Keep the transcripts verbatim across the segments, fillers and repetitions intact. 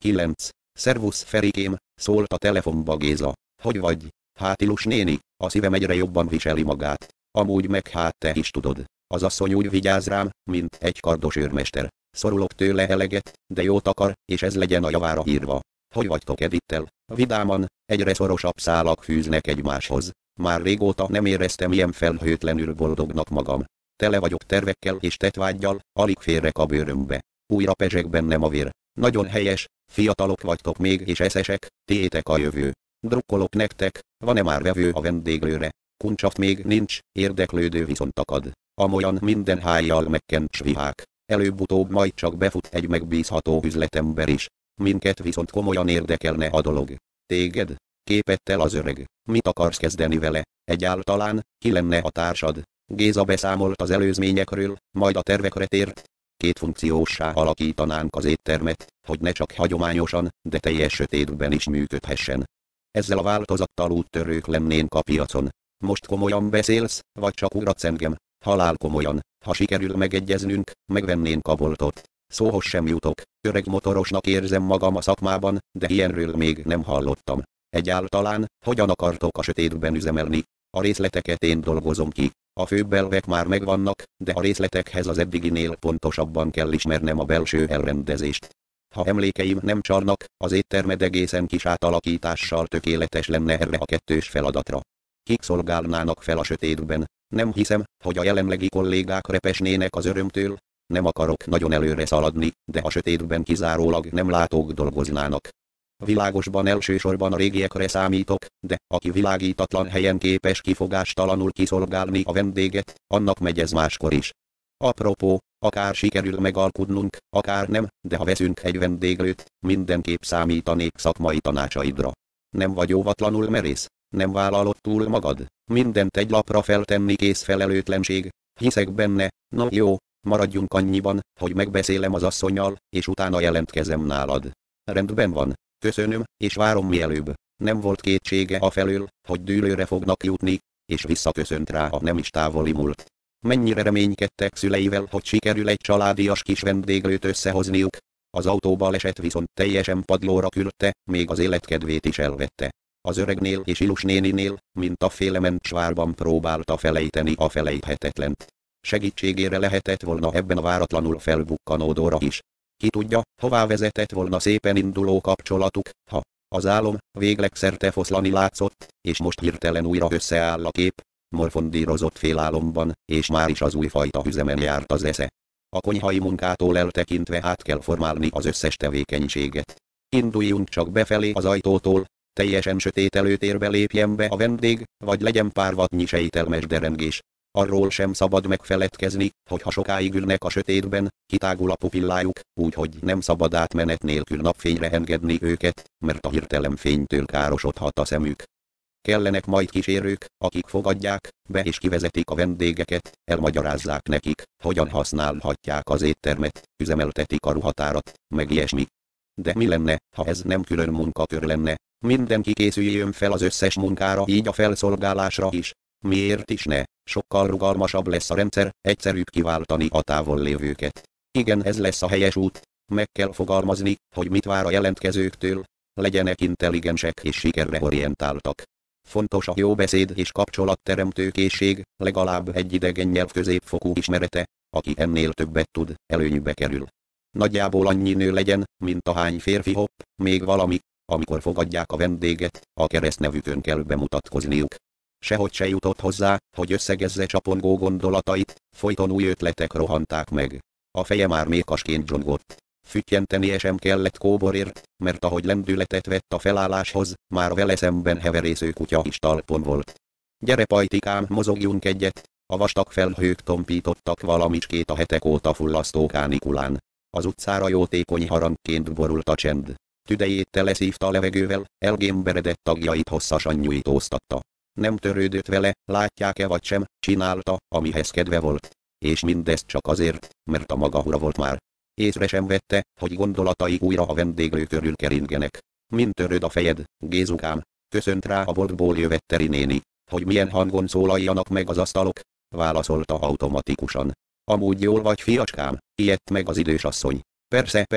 kilenc. Szervusz Ferikém, szólt a telefonba Géza. Hogy vagy? Hát Ilus néni, a szívem egyre jobban viseli magát. Amúgy meg hát te is tudod. Az asszony úgy vigyáz rám, mint egy kardos őrmester. Szorulok tőle eleget, de jót akar, és ez legyen a javára írva. Hogy vagytok Edittel? Vidáman, egyre szorosabb szálak fűznek egymáshoz. Már régóta nem éreztem ilyen felhőtlenül boldognak magam. Tele vagyok tervekkel és tettvággyal, alig férek a bőrömbe. Újra pezseg bennem a vér. Nagyon helyes, fiatalok vagytok még és eszesek, tiétek a jövő. Drukkolok nektek, van-e már vevő a vendéglőre? Kuncsaft még nincs, érdeklődő viszont akad. Amolyan minden hájjal megkent svihák. Előbb-utóbb majd csak befut egy megbízható üzletember is. Minket viszont komolyan érdekelne a dolog. Téged? Képettel az öreg. Mit akarsz kezdeni vele? Egyáltalán, ki lenne a társad? Géza beszámolt az előzményekről, majd a tervekre tért. Két funkcióssá alakítanánk az éttermet, hogy ne csak hagyományosan, de teljes sötétben is működhessen. Ezzel a változattal úttörők lennénk a piacon. Most komolyan beszélsz, vagy csak ugatsz engem? Halál komolyan, ha sikerül megegyeznünk, megvennénk a boltot. Szóhoz sem jutok, öreg motorosnak érzem magam a szakmában, de ilyenről még nem hallottam. Egyáltalán, hogyan akartok a sötétben üzemelni? A részleteket én dolgozom ki. A főbb elvek már megvannak, de a részletekhez az eddiginél pontosabban kell ismernem a belső elrendezést. Ha emlékeim nem csalnak, az éttermed egészen kis átalakítással tökéletes lenne erre a kettős feladatra. Kik szolgálnának fel a sötétben? Nem hiszem, hogy a jelenlegi kollégák repesnének az örömtől. Nem akarok nagyon előre szaladni, de a sötétben kizárólag nem látók dolgoznának. Világosban elsősorban a régiekre számítok, de aki világítatlan helyen képes kifogástalanul kiszolgálni a vendéget, annak megy ez máskor is. Apropó, akár sikerül megalkudnunk, akár nem, de ha veszünk egy vendéglőt, mindenképp számítanék szakmai tanácsaidra. Nem vagy óvatlanul merész? Nem vállalod túl magad? Mindent egy lapra feltenni kész felelőtlenség? Hiszek benne, na jó, maradjunk annyiban, hogy megbeszélem az asszonnyal, és utána jelentkezem nálad. Rendben van. Köszönöm, és várom mielőbb. Nem volt kétsége afelől, hogy dűlőre fognak jutni, és visszaköszönt rá a nem is távoli múlt. Mennyire reménykedtek szüleivel, hogy sikerül egy családias kis vendéglőt összehozniuk. Az autóbaleset viszont teljesen padlóra küldte, még az életkedvét is elvette. Az öregnél és Ilus néninél, mint a félement svárban próbálta felejteni a felejthetetlent. Segítségére lehetett volna ebben a váratlanul felbukkanó Dóra is. Ki tudja, hová vezetett volna szépen induló kapcsolatuk, ha az álom végleg szerte foszlani látszott, és most hirtelen újra összeáll a kép, morfondírozott félálomban, és már is az újfajta üzemen járt az esze. A konyhai munkától eltekintve át kell formálni az összes tevékenységet. Induljunk csak befelé az ajtótól, teljesen sötét előtérbe lépjen be a vendég, vagy legyen pár wattnyi sejtelmes derengés. Arról sem szabad megfeledkezni, hogy ha sokáig ülnek a sötétben, kitágul a pupillájuk, úgyhogy nem szabad átmenet nélkül napfényre engedni őket, mert a hirtelen fénytől károsodhat a szemük. Kellenek majd kísérők, akik fogadják be és kivezetik a vendégeket, elmagyarázzák nekik, hogyan használhatják az éttermet, üzemeltetik a ruhatárat, meg ilyesmi. De mi lenne, ha ez nem külön munkakör lenne? Mindenki készüljön fel az összes munkára, így a felszolgálásra is. Miért is ne? Sokkal rugalmasabb lesz a rendszer, egyszerűbb kiváltani a távol lévőket. Igen, ez lesz a helyes út. Meg kell fogalmazni, hogy mit vár a jelentkezőktől. Legyenek intelligensek és sikerre orientáltak. Fontos a jó beszéd és kapcsolatteremtő készség, legalább egy idegen nyelv középfokú ismerete, aki ennél többet tud, előnybe kerül. Nagyjából annyi nő legyen, mint ahány férfi hopp, még valami, amikor fogadják a vendéget, a keresztnevükön kell bemutatkozniuk. Sehogy se jutott hozzá, hogy összegezze csapongó gondolatait, folyton új ötletek rohanták meg. A feje már mékasként dzsongott. Füttyentenie sem kellett kóborért, mert ahogy lendületet vett a felálláshoz, már vele szemben heverésző kutya is talpon volt. Gyere pajtikám, mozogjunk egyet! A vastag felhők tompítottak valamicskét a hetek óta fullasztó kánikulán. Az utcára jótékony harangként borult a csend. Tüdejét teleszívta a levegővel, elgémberedett tagjait hosszasan nyújtóztatta. Nem törődött vele, látják-e vagy sem, csinálta, amihez kedve volt. És mindezt csak azért, mert a maga ura volt már. Észre sem vette, hogy gondolatai újra a vendéglő körül keringenek. Mind töröd a fejed, Gézukám? Köszönt rá a boltból jövett Teri néni. Hogy milyen hangon szólaljanak meg az asztalok? Válaszolta automatikusan. Amúgy jól vagy, fiacskám? Ijedt meg az idős asszony. Persze, persze,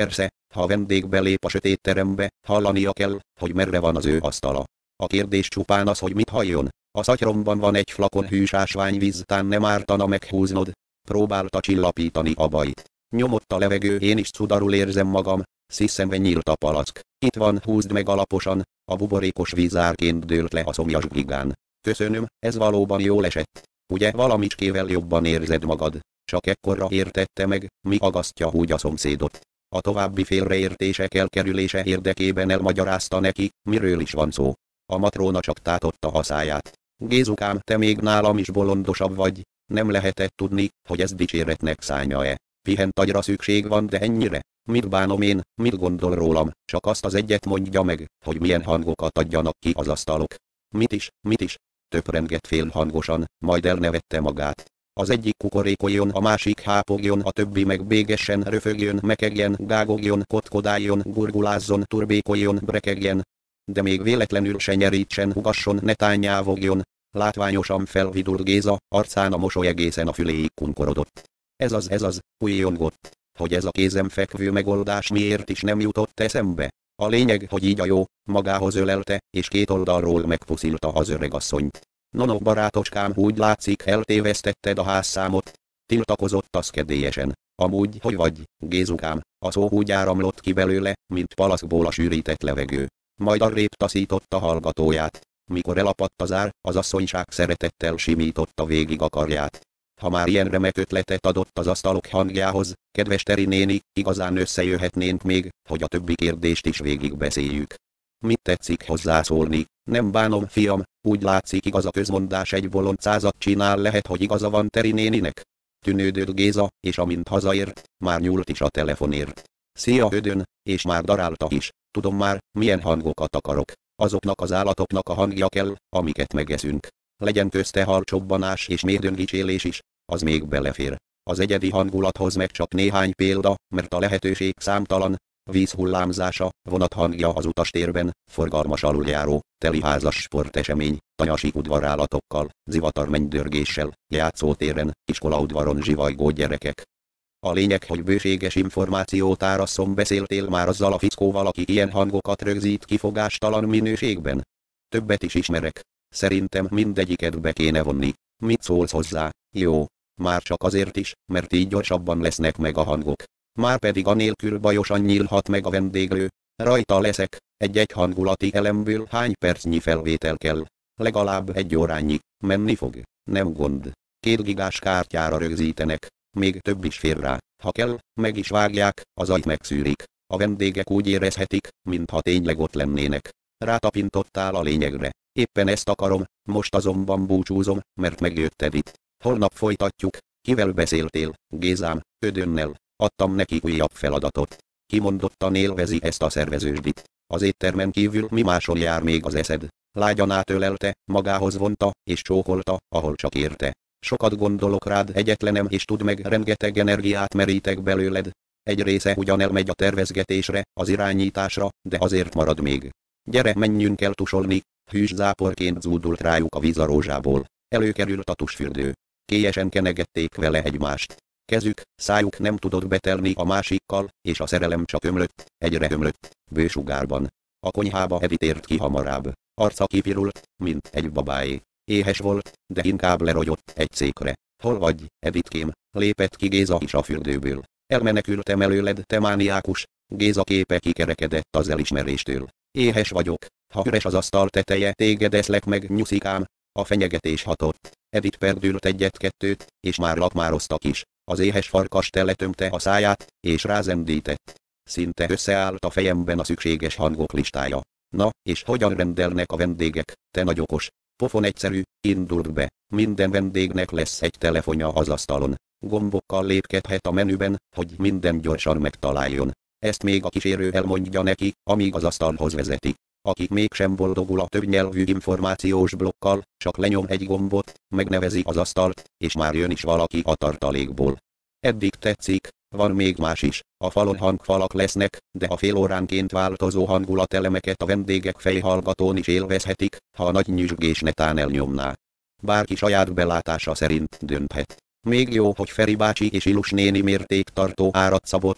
Ha a vendég belép a sötét terembe, hallania kell, hogy merre van az ő asztala. A kérdés csupán az, hogy mit halljon. A szatyromban van egy flakon hűs ásványvíz, tán nem ártana meghúznod. Próbálta csillapítani a bajt. Nyomott a levegő, én is cudarul érzem magam, sziszemve nyílt a palack. Itt van, húzd meg alaposan, a buborékos víz árként dőlt le a szomjas gigán. Köszönöm, ez valóban jól esett. Ugye valamicskével jobban érzed magad? Csak ekkorra értette meg, mi agasztja úgy a szomszédot. A további félreértések elkerülése érdekében elmagyarázta neki, miről is van szó. A matróna csak tátotta a száját. Gézukám, te még nálam is bolondosabb vagy, nem lehetett tudni, hogy ez dicséretnek szánja-e. Pihent agyra szükség van, de ennyire? Mit bánom én, mit gondol rólam, csak azt az egyet mondja meg, hogy milyen hangokat adjanak ki az asztalok. Mit is, mit is? Töprengett félhangosan, majd elnevette magát. Az egyik kukorékoljon, a másik hápogjon, a többi meg bégessen, röfögjön, mekegjen, gágogjon, kotkodáljon, gurgulázzon, turbékoljon, brekegjen. De még véletlenül se nyerítsen, ugasson, ne tányávogjon. Látványosan felvidult Géza, arcán a mosoly egészen a füléig kunkorodott. Ez az, ez az, újjongott, hogy ez a kézenfekvő megoldás miért is nem jutott eszembe. A lényeg, hogy így a jó, magához ölelte, és két oldalról megpuszilta az öregasszonyt. Nono barátocskám, úgy látszik, eltévesztetted a házszámot. Tiltakozott az kedélyesen. Amúgy, hogy vagy, Gézukám? A szó úgy áramlott ki belőle, mint palaszkból a sűrített levegő. Majd arrébb taszította hallgatóját. Mikor elapadt az ár, az asszonyság szeretettel simította végig a karját. Ha már ilyen remek ötletet adott az asztalok hangjához, kedves Teri néni, igazán összejöhetnénk még, hogy a többi kérdést is végigbeszéljük. Mit tetszik hozzászólni? Nem bánom, fiam, úgy látszik, igaz a közmondás, egy bolond százat csinál, lehet, hogy igaza van Teri néninek. Tűnődött Géza, és amint hazaért, már nyúlt is a telefonért. Szia Ödön, és már darálta is. Tudom már, milyen hangokat akarok. Azoknak az állatoknak a hangja kell, amiket megeszünk. Legyen közte halcsobbanás és méhdöngicsélés is, az még belefér. Az egyedi hangulathoz meg csak néhány példa, mert a lehetőség számtalan. Víz hullámzása, vonat hangja az utastérben, forgalmas aluljáró, teliházas sportesemény, tanyasi udvarállatokkal, zivatar mennydörgéssel, játszótéren, iskolaudvaron zsivajgó gyerekek. A lényeg, hogy bőséges információt árasszom, beszéltél már azzal a fickóval, aki ilyen hangokat rögzít kifogástalan minőségben? Többet is ismerek. Szerintem mindegyiket be kéne vonni. Mit szólsz hozzá? Jó. Már csak azért is, mert így gyorsabban lesznek meg a hangok. Márpedig anélkül bajosan nyílhat meg a vendéglő. Rajta leszek, egy-egy hangulati elemből hány percnyi felvétel kell? Legalább egy órányi. Menni fog? Nem gond. Két gigás kártyára rögzítenek. Még több is fér rá. Ha kell, meg is vágják, az ajt megszűrik. A vendégek úgy érezhetik, mintha tényleg ott lennének. Rátapintottál a lényegre. Éppen ezt akarom, most azonban búcsúzom, mert megjötted itt. Holnap folytatjuk. Kivel beszéltél, Gézám? Ödönnel. Adtam neki újabb feladatot. Kimondottan élvezi ezt a szervezősdit. Az éttermen kívül mi máson jár még az eszed? Lágyan átölelte, magához vonta, és csókolta, ahol csak érte. Sokat gondolok rád, egyetlenem, és tudd meg, rengeteg energiát merítek belőled. Egy része ugyan elmegy a tervezgetésre, az irányításra, de azért marad még. Gyere, menjünk el tusolni. Hűs záporként zúdult rájuk a víz a rózsából. Előkerült a tusfürdő. Kélyesen kenegették vele egymást. Kezük, szájuk nem tudott betelni a másikkal, és a szerelem csak ömlött, egyre ömlött, bősugárban. A konyhába Edith ért ki hamarabb. Arca kipirult, mint egy babáé. Éhes volt, de inkább lerogyott egy székre. Hol vagy, Edithkém? Lépett ki Géza is a fürdőből. Elmenekültem előled, te mániákus. Géza képe kikerekedett az elismeréstől. Éhes vagyok, ha üres az asztal teteje, téged eszlek meg, nyuszikám. A fenyegetés hatott. Edith perdült egyet-kettőt, és már lakmároztak is. Az éhes farkas teletömte a száját, és rázendített. Szinte összeállt a fejemben a szükséges hangok listája. Na, és hogyan rendelnek a vendégek, te nagy okos? Pofon egyszerű, indult be. Minden vendégnek lesz egy telefonja az asztalon. Gombokkal lépkedhet a menüben, hogy minden gyorsan megtaláljon. Ezt még a kísérő elmondja neki, amíg az asztalhoz vezeti. Aki mégsem boldogul a többnyelvű információs blokkal, csak lenyom egy gombot, megnevezi az asztalt, és már jön is valaki a tartalékból. Eddig tetszik, van még más is. A falon hangfalak lesznek, de a fél óránként változó hangulatelemeket a vendégek fejhallgatón is élvezhetik, ha a nagy nyüzsgés netán elnyomná. Bárki saját belátása szerint dönthet. Még jó, hogy Feri bácsi és Ilus néni mértéktartó árat szabott.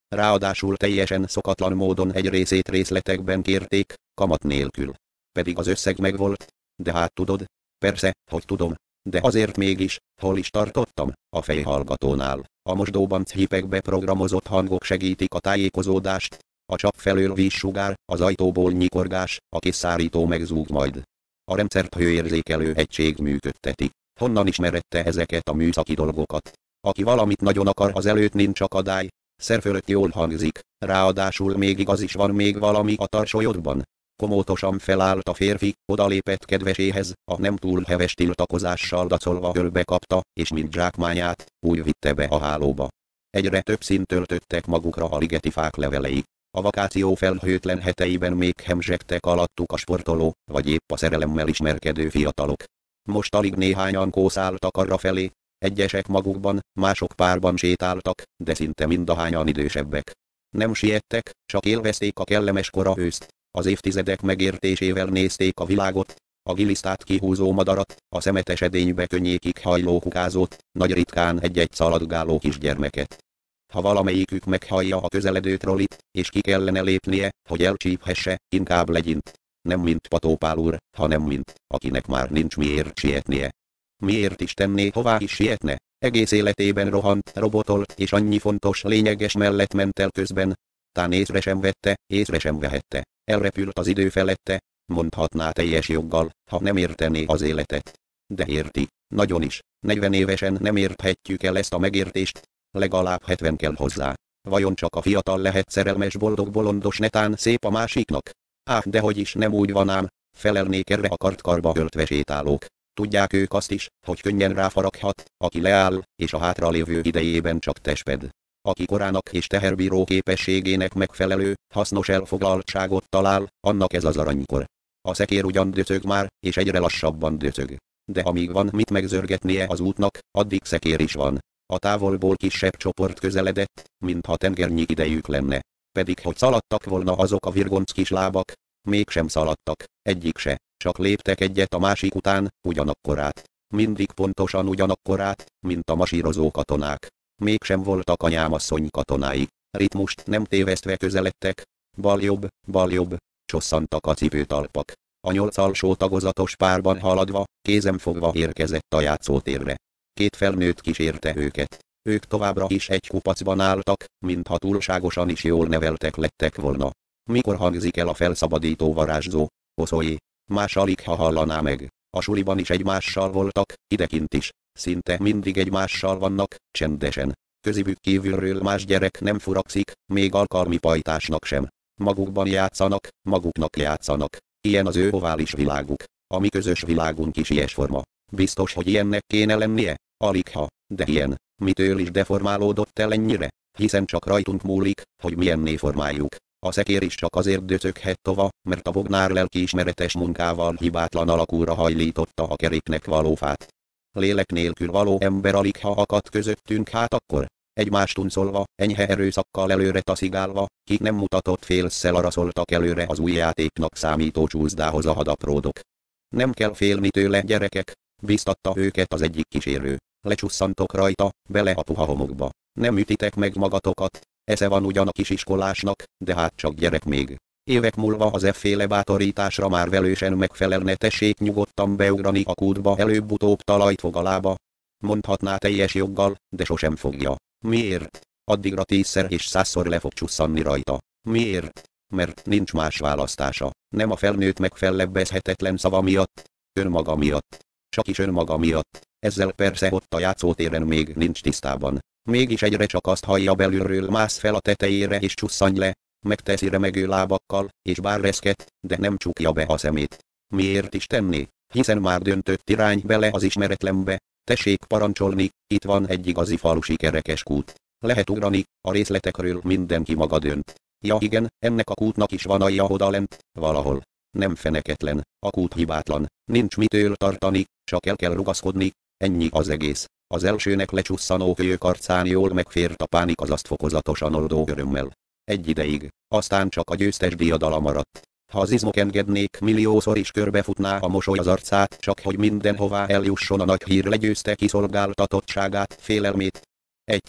ráadásul teljesen szokatlan módon egy részét részletekben kérték, kamat nélkül. Pedig az összeg megvolt. De hát tudod? Persze, hogy tudom. De azért mégis, hol is tartottam? A fejhallgatónál. A mosdóban chipekbe programozott hangok segítik a tájékozódást. A csap felől vízsugár, az ajtóból nyikorgás, a kiszárító megzúg majd. A rendszert hőérzékelő egység működteti. Honnan ismerette ezeket a műszaki dolgokat? Aki valamit nagyon akar, az előtt nincs akadály. Szer fölött jól hangzik, ráadásul még igaz is van még valami a tarsolyodban. Komótosan felállt a férfi, odalépett kedveséhez, a nem túl heves tiltakozással dacolva ölbe kapta, és mint zsákmányát, úgy vitte be a hálóba. Egyre több színt töltöttek magukra a ligeti fák levelei. A vakáció felhőtlen heteiben még hemzsegtek alattuk a sportoló, vagy épp a szerelemmel ismerkedő fiatalok. Most alig néhányan kószáltak arrafelé, egyesek magukban, mások párban sétáltak, de szinte mindahányan idősebbek. Nem siettek, csak élvezték a kellemes kora őszt. Az évtizedek megértésével nézték a világot, a gilisztát kihúzó madarat, a szemetes edénybe könnyékig hajló kukázót, nagy ritkán egy-egy szaladgáló kisgyermeket. Ha valamelyikük meghallja a közeledő trollit, és ki kellene lépnie, hogy elcsíphesse, inkább legyint. Nem mint Patópál úr, hanem mint, akinek már nincs miért sietnie. Miért is tenné, hová is sietne? Egész életében rohant, robotolt, és annyi fontos, lényeges mellett ment el közben. Tán észre sem vette, észre sem vehette. Elrepült az idő felette, mondhatná teljes joggal, ha nem értené az életet. De érti, nagyon is. negyven évesen nem érthetjük el ezt a megértést, legalább hetven kell hozzá. Vajon csak a fiatal lehet szerelmes, boldog, bolondos, netán szép a másiknak? Áh, dehogy is nem úgy van ám, felelnék erre a kartkarba öltve sétálók. Tudják ők azt is, hogy könnyen ráfaraghat, aki leáll, és a hátralévő idejében csak tesped. Aki korának és teherbíró képességének megfelelő, hasznos elfoglaltságot talál, annak ez az aranykor. A szekér ugyan döcög már, és egyre lassabban döcög. De amíg van mit megzörgetnie az útnak, addig szekér is van. A távolból kisebb csoport közeledett, mintha tengernyi idejük lenne. Pedig hogy szaladtak volna azok a virgonc kis lábak, mégsem szaladtak, egyik se, csak léptek egyet a másik után, ugyanakkorát. Mindig pontosan ugyanakkorát, mint a masírozó katonák. Mégsem voltak anyámasszony katonái. Ritmust nem tévesztve közeledtek. Baljobb, baljobb, csosszantak a cipőtalpak. A nyolc alsó tagozatos párban haladva, kézen fogva érkezett a játszótérre. Két felnőtt kísérte őket. Ők továbbra is egy kupacban álltak, mintha túlságosan is jól neveltek lettek volna. Mikor hangzik el a felszabadító varázszó? Oszojé! Más alig ha hallaná meg. A suliban is egymással voltak, idekint is. Szinte mindig egymással vannak, csendesen. Közibük kívülről más gyerek nem furakszik, még alkalmi pajtásnak sem. Magukban játszanak, maguknak játszanak. Ilyen az ő ovális világuk. A mi közös világunk is ilyesforma. Biztos, hogy ilyennek kéne lennie? Aligha, de ilyen. Mitől is deformálódott el ennyire? Hiszen csak rajtunk múlik, hogy milyenné formáljuk. A szekér is csak azért döcöghet tova, mert a bognár lelkiismeretes munkával hibátlan alakúra hajlította a keréknek való fát. Lélek nélkül való ember aligha akadt közöttünk, hát akkor, egymást unszolva, enyhe erőszakkal előre taszigálva, kik nem mutatott félsszel araszoltak előre az új játéknak számító csúszdához a hadapródok. Nem kell félni tőle, gyerekek, biztatta őket az egyik kísérő. Lecsusszantok rajta, bele a puha homokba. Nem ütitek meg magatokat, esze van ugyan a kisiskolásnak, de hát csak gyerek még. Évek múlva az efféle bátorításra már velősen megfelelne, tessék nyugodtan beugrani a kútba, előbb-utóbb talajt fog a lába. Mondhatná teljes joggal, de sosem fogja. Miért? Addigra tízszer és százszor le fog csusszanni rajta. Miért? Mert nincs más választása. Nem a felnőtt megfellebbezhetetlen szava miatt, önmaga miatt. Csak is önmaga miatt. Ezzel persze ott a játszótéren még nincs tisztában. Mégis egyre csak azt hallja belülről, mász fel a tetejére és csusszanj le. Megteszi remegő lábakkal, és bár reszket, de nem csukja be a szemét. Miért is tenné? Hiszen már döntött irány bele az ismeretlenbe. Tessék parancsolni, itt van egy igazi falusi kerekes kút. Lehet ugrani, a részletekről mindenki maga dönt. Ja igen, ennek a kútnak is van alja odalent, valahol. Nem feneketlen, a kút hibátlan, nincs mitől tartani, csak el kell rugaszkodni, ennyi az egész. Az elsőnek lecsusszanó kölyök arcán jól megfért a pánik, az azt fokozatosan oldó örömmel. Egy ideig, aztán csak a győztes diadala maradt. Ha az izmok engednék, milliószor is körbefutná a mosoly az arcát, csak hogy mindenhová eljusson a nagy hír, legyőzte kiszolgáltatottságát, félelmét. Egyszer,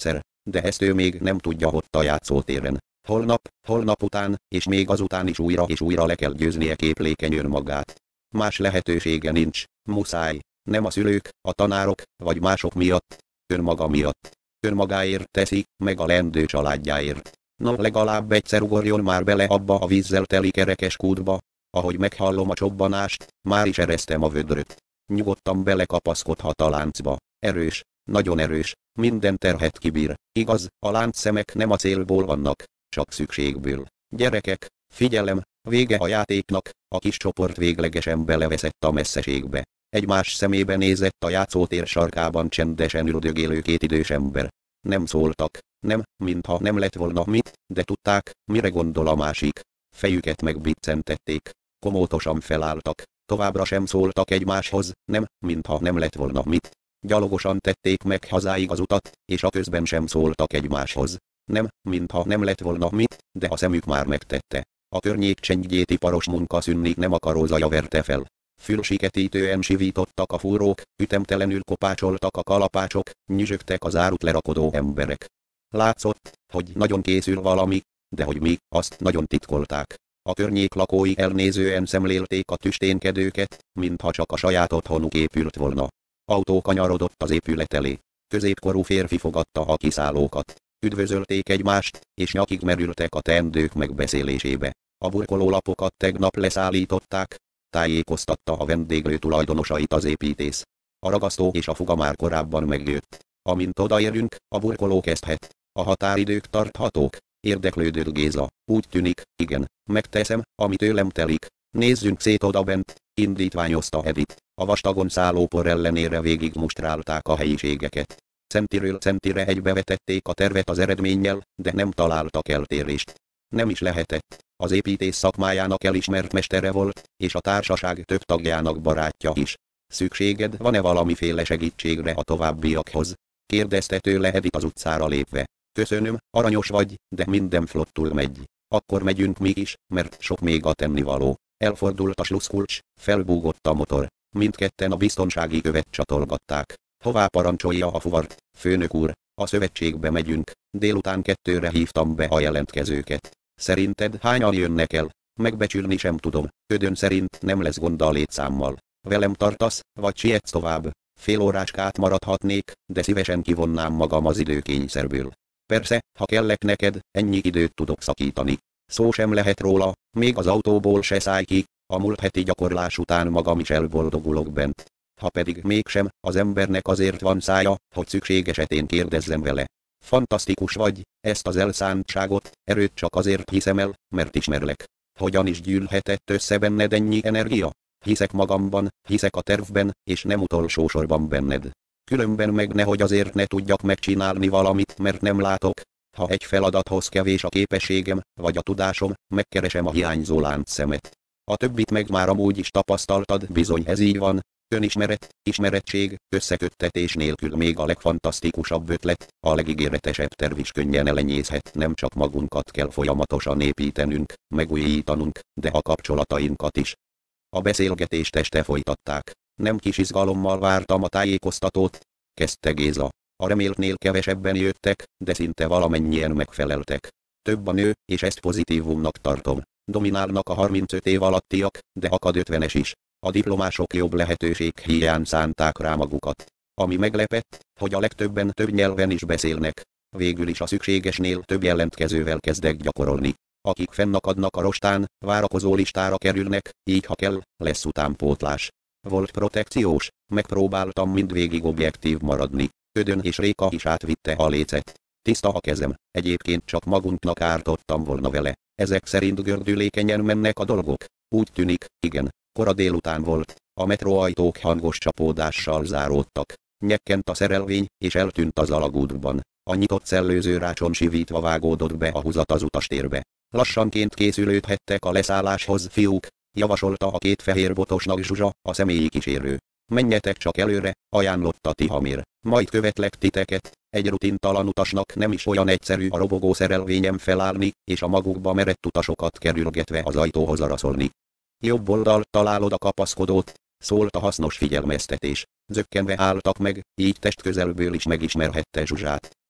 de ezt ő még nem tudja ott a játszótéren. Holnap, holnap után, és még azután is újra és újra le kell győznie képlékeny önmagát. Más lehetősége nincs, muszáj, nem a szülők, a tanárok, vagy mások miatt, önmaga miatt. Önmagáért teszi, meg a lendő családjáért. No, legalább egyszer ugorjon már bele abba a vízzel teli kerekes kútba. Ahogy meghallom a csobbanást, már is eresztem a vödröt. Nyugodtan belekapaszkodhat a láncba. Erős, nagyon erős, minden terhet kibír. Igaz, a láncszemek nem a célból vannak, csak szükségből. Gyerekek, figyelem, vége a játéknak, a kis csoport véglegesen beleveszett a messzeségbe. Egymás szemébe nézett a játszótér sarkában csendesen üldögélő két idős ember. Nem szóltak, nem, mintha nem lett volna mit, de tudták, mire gondol a másik. Fejüket megbiccentették, komótosan felálltak, továbbra sem szóltak egymáshoz, nem, mintha nem lett volna mit. Gyalogosan tették meg hazáig az utat, és a közben sem szóltak egymáshoz. Nem, mintha nem lett volna mit, de a szemük már megtette. A környék csendjét iparos munkaszünni nem akaró zaja verte fel. Fülsiketítően sivítottak a fúrók, ütemtelenül kopácsoltak a kalapácsok, nyüzsögtek az árut lerakodó emberek. Látszott, hogy nagyon készül valami, de hogy mi, azt nagyon titkolták. A környék lakói elnézően szemlélték a tüsténkedőket, mintha csak a saját otthonuk épült volna. Autó kanyarodott az épület elé. Középkorú férfi fogadta a kiszállókat. Üdvözölték egymást, és nyakig merültek a teendők megbeszélésébe. A burkolólapokat tegnap leszállították, tájékoztatta a vendéglő tulajdonosait az építész. A ragasztó és a fuga már korábban megjött. Amint odaérünk, a burkoló kezdhet. A határidők tarthatók? Érdeklődött Géza. Úgy tűnik, igen, megteszem, ami tőlem telik. Nézzünk szét odabent, indítványozta Edith. A vastagon szálló por ellenére végig mustrálták a helyiségeket. Centiről centire egybevetették a tervet az eredménnyel, de nem találtak eltérést. Nem is lehetett. Az építész szakmájának elismert mestere volt, és a társaság több tagjának barátja is. Szükséged van-e valamiféle segítségre a továbbiakhoz? Kérdezte tőle Edith az utcára lépve. Köszönöm, aranyos vagy, de minden flottul megy. Akkor megyünk mi is, mert sok még a tennivaló. Elfordult a sluszkulcs, felbúgott a motor. Mindketten a biztonsági követ csatolgatták. Hová parancsolja a fuvart, főnök úr? A szövetségbe megyünk. Délután kettőre hívtam be a jelentkezőket. Szerinted hányan jönnek el? Megbecsülni sem tudom. Ödön szerint nem lesz gond a létszámmal. Velem tartasz, vagy sietsz tovább? Fél óráskát maradhatnék, de szívesen kivonnám magam az időkényszerből. Persze, ha kellek neked, ennyi időt tudok szakítani. Szó sem lehet róla, még az autóból se szállj ki, a múlt heti gyakorlás után magam is elboldogulok bent. Ha pedig mégsem, az embernek azért van szája, hogy szükség esetén kérdezzem vele. Fantasztikus vagy, ezt az elszántságot, erőt csak azért hiszem el, mert ismerlek. Hogyan is gyűlhetett össze benned ennyi energia? Hiszek magamban, hiszek a tervben, és nem utolsó sorban benned. Különben meg nehogy azért ne tudjak megcsinálni valamit, mert nem látok. Ha egy feladathoz kevés a képességem, vagy a tudásom, megkeresem a hiányzó láncszemet. A többit meg már amúgy is tapasztaltad, bizony ez így van. Önismeret, ismerettség, összeköttetés nélkül még a legfantasztikusabb ötlet, a legígéretesebb terv is könnyen elenyészhet. Nem csak magunkat kell folyamatosan építenünk, megújítanunk, de a kapcsolatainkat is. A beszélgetést este folytatták. Nem kis izgalommal vártam a tájékoztatót, kezdte Géza. A reméltnél kevesebben jöttek, de szinte valamennyien megfeleltek. Több a nő, és ezt pozitívumnak tartom. Dominálnak a harmincöt év alattiak, de akad ötvenes is. A diplomások jobb lehetőség hiány szánták rá magukat. Ami meglepett, hogy a legtöbben több nyelven is beszélnek. Végül is a szükségesnél több jelentkezővel kezdek gyakorolni. Akik fennakadnak a rostán, várakozó listára kerülnek, így ha kell, lesz utánpótlás. Volt protekciós, megpróbáltam mindvégig objektív maradni. Ödön és Réka is átvitte a lécet. Tiszta a kezem, egyébként csak magunknak ártottam volna vele. Ezek szerint gördülékenyen mennek a dolgok. Úgy tűnik, igen. Kora délután volt, a metróajtók hangos csapódással záródtak. Nyekkent a szerelvény, és eltűnt az alagútban. A nyitott szellőző rácson sivítva vágódott be a húzat az utastérbe. Lassanként készülődhettek a leszálláshoz, fiúk, javasolta a két fehérbotosnak Zsuzsa, a személyi kísérő. Menjetek csak előre, ajánlotta Tihamér. Majd követlek titeket. Egy rutintalan utasnak nem is olyan egyszerű a robogó szerelvényen felállni, és a magukba merett utasokat kerülgetve az ajtóhoz araszolni. Jobb oldalt találod a kapaszkodót, szólt a hasznos figyelmeztetés. Zökkenve álltak meg, így testközelből is megismerhette Zsuzsát.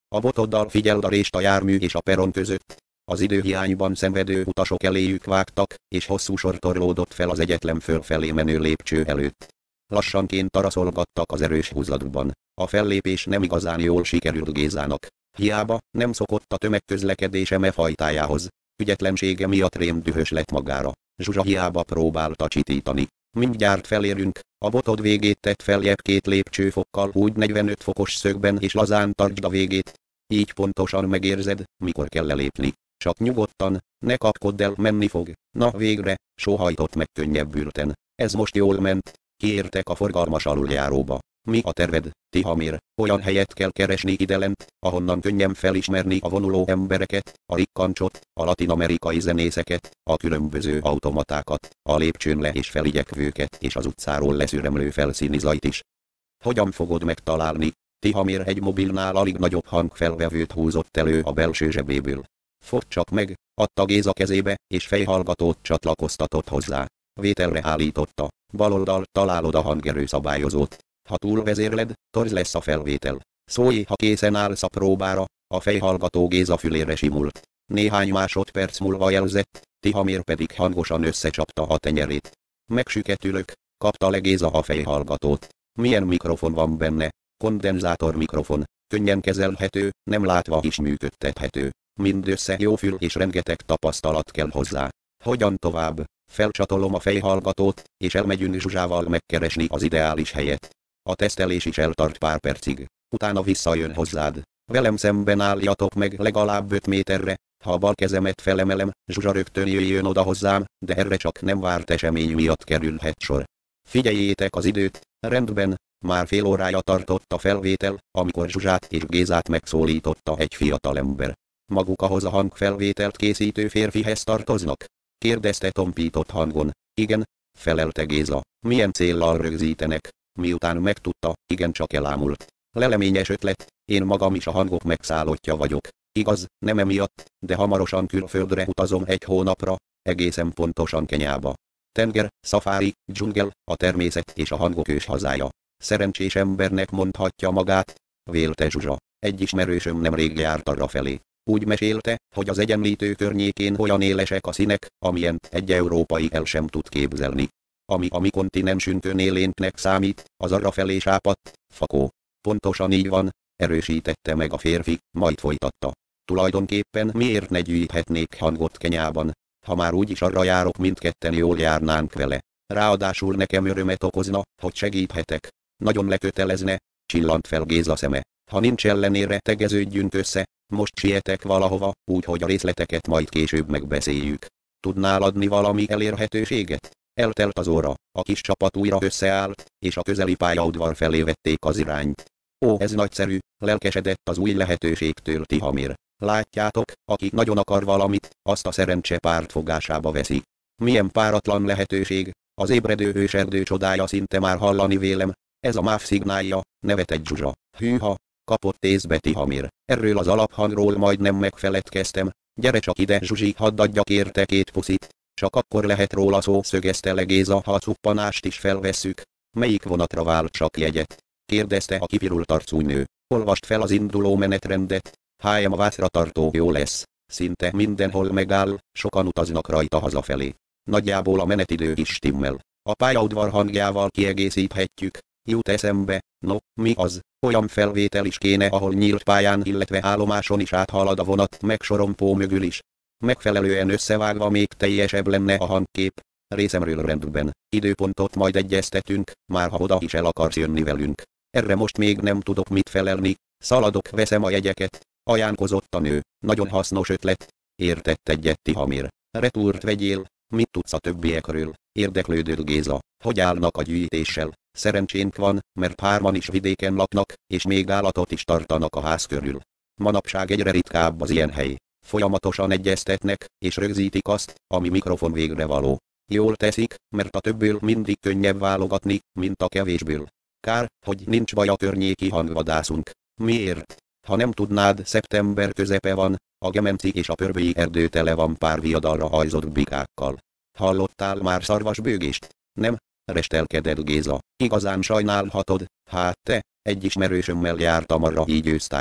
A botoddal figyeld a rést a jármű és a peron között. Az időhiányban szenvedő utasok eléjük vágtak, és hosszú sor torlódott fel az egyetlen fölfelé menő lépcső előtt. Lassanként taraszolgattak az erős húzadban. A fellépés nem igazán jól sikerült Gézának. Hiába nem szokott a tömegközlekedés eme fajtájához. Ügyetlensége miatt rémdühös lett magára. Zsuzsa hiába próbálta csitítani. Mindjárt felérünk, a botod végét tett feljebb két lépcsőfokkal úgy negyvenöt fokos szögben és lazán tartsd a végét. Így pontosan megérzed, mikor kell lelépni. Csak nyugodtan, ne kapkodd el, menni fog. Na végre, sóhajtott meg könnyebbülten. Ez most jól ment. Kiértek a forgalmas aluljáróba. Mi a terved, Tihamér? Olyan helyet kell keresni idelent, ahonnan könnyen felismerni a vonuló embereket, a rikkancsot, a latin-amerikai zenészeket, a különböző automatákat, a lépcsőn le és feligyekvőket és az utcáról leszüremlő felszíni zajt is. Hogyan fogod megtalálni? Tihamér egy mobilnál alig nagyobb hangfelvevőt húzott elő a belső zsebéből. Fogd csak meg, adta Géza kezébe, és fejhallgatót csatlakoztatott hozzá. Vételre állította. Baloldalt találod a hangerő szabályozót. Ha túlvezérled, torz lesz a felvétel. Szólj, ha készen állsz a próbára. A fejhallgató Géza fülére simult. Néhány másodperc múlva jelzett, Tihamér pedig hangosan összecsapta a tenyerét. Megsüketülök, kapta le Géza a fejhallgatót. Milyen mikrofon van benne? Kondenzátor mikrofon. Könnyen kezelhető, nem látva is működtethető. Mindössze jó fül és rengeteg tapasztalat kell hozzá. Hogyan tovább? Felcsatolom a fejhallgatót, és elmegyünk Zsuzsával megkeresni az ideális helyet. A tesztelés is eltart pár percig. Utána visszajön hozzád. Velem szemben álljatok meg legalább öt méterre. Ha a bal kezemet felemelem, Zsuzsa rögtön jöjjön oda hozzám, de erre csak nem várt esemény miatt kerülhet sor. Figyeljétek az időt, rendben, már fél órája tartott a felvétel, amikor Zsuzsát és Gézát megszólította egy fiatalember. Maguk ahhoz a hangfelvételt készítő férfihez tartoznak? Kérdezte tompított hangon. Igen, felelte Géza. Milyen céllal rögzítenek? Miután megtudta, igencsak elámult. Leleményes ötlet, én magam is a hangok megszállottja vagyok. Igaz, nem emiatt, de hamarosan külföldre utazom egy hónapra, egészen pontosan Kenyába. Tenger, szafári, dzsungel, a természet és a hangok ős hazája. Szerencsés embernek mondhatja magát, vélte Zsuzsa. Egy ismerősöm nemrég járt arra felé. Úgy mesélte, hogy az Egyenlítő környékén olyan élesek a színek, amilyent egy európai el sem tud képzelni. Ami a mi kontinensünkön élénknek számít, az arrafelé sápadt, fakó. Pontosan így van, erősítette meg a férfi, majd folytatta. Tulajdonképpen miért ne gyűjthetnék hangot Kenyában? Ha már úgyis arra járok, mindketten jól járnánk vele. Ráadásul nekem örömet okozna, hogy segíthetek. Nagyon lekötelezne, csillant fel Géza szeme. Ha nincs ellenére, tegeződjünk össze. Most sietek valahova, úgyhogy a részleteket majd később megbeszéljük. Tudnál adni valami elérhetőséget? Eltelt az óra, a kis csapat újra összeállt, és a közeli pályaudvar felé vették az irányt. Ó, ez nagyszerű, lelkesedett az új lehetőségtől Tihamér. Látjátok, aki nagyon akar valamit, azt a szerencse pártfogásába veszi. Milyen páratlan lehetőség, az ébredő őserdő csodája szinte már hallani vélem. Ez a MÁV szignálja, nevetett Zsuzsa. Hűha! Kapott észbe Tihamér. Erről az alaphangról majdnem megfeledkeztem. Gyere csak ide, Zsuzsi, hadd adjak érte két puszit. Csak akkor lehet róla szó, szögezte le Géza, ha a cuppanást is felvesszük. Melyik vonatra vált csak jegyet? Kérdezte a kipirult arcú nő. Olvast fel az induló menetrendet. há em Vászra tartó jó lesz. Szinte mindenhol megáll, sokan utaznak rajta hazafelé. Nagyjából a menetidő is stimmel. A pályaudvar hangjával kiegészíthetjük. Jut eszembe, no, mi az? Olyan felvétel is kéne, ahol nyílt pályán, illetve állomáson is áthalad a vonat, meg sorompó mögül is. Megfelelően összevágva még teljesebb lenne a hangkép. Részemről rendben, időpontot majd egyeztetünk, már ha oda is el akarsz jönni velünk. Erre most még nem tudok mit felelni, szaladok, veszem a jegyeket, ajánkozott a nő. Nagyon hasznos ötlet, értett egyet Tihamér. Retúrt vegyél, mit tudsz a többiekről? Érdeklődött Géza. Hogy állnak a gyűjtéssel? Szerencsénk van, mert hárman is vidéken laknak, és még állatot is tartanak a ház körül. Manapság egyre ritkább az ilyen hely. Folyamatosan egyeztetnek, és rögzítik azt, ami mikrofon végre való. Jól teszik, mert a többből mindig könnyebb válogatni, mint a kevésből. Kár, hogy nincs baj a környéki hangvadászunk. Miért? Ha nem tudnád, szeptember közepe van, a Gemenci és a Pörbélyi erdő tele van pár viadalra hajzott bikákkal. Hallottál már szarvasbőgést? Nem? Restelkedett Géza. Igazán sajnálhatod, hát te, egy ismerősömmel jártam arra így ősztáján.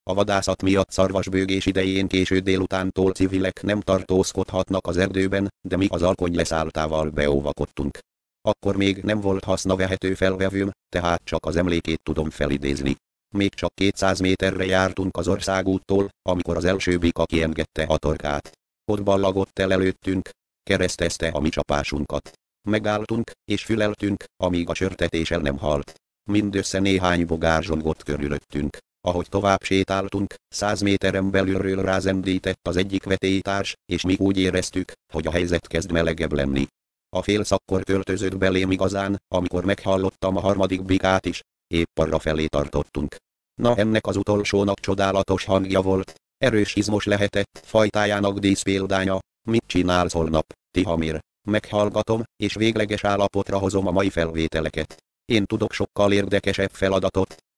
A vadászat miatt szarvasbőgés idején késő délutántól civilek nem tartózkodhatnak az erdőben, de mi az alkony leszálltával beóvakodtunk. Akkor még nem volt hasznavehető felvevőm, tehát csak az emlékét tudom felidézni. Még csak kétszáz méterre jártunk az országúttól, amikor az első bika kiengedte a torkát. Ott ballagott el előttünk, keresztezte a mi csapásunkat. Megálltunk, és füleltünk, amíg a sörtetés el nem halt. Mindössze néhány bogár zsongott körülöttünk. Ahogy tovább sétáltunk, száz méteren belülről rázendített az egyik vetélytárs, és mi úgy éreztük, hogy a helyzet kezd melegebb lenni. A félszakkor költözött belém igazán, amikor meghallottam a harmadik bikát is, épp arra felé tartottunk. Na, ennek az utolsónak csodálatos hangja volt, erős izmos lehetett, fajtájának díszpéldánya. Mit csinálsz holnap, Tihamir? Meghallgatom, és végleges állapotra hozom a mai felvételeket. Én tudok sokkal érdekesebb feladatot,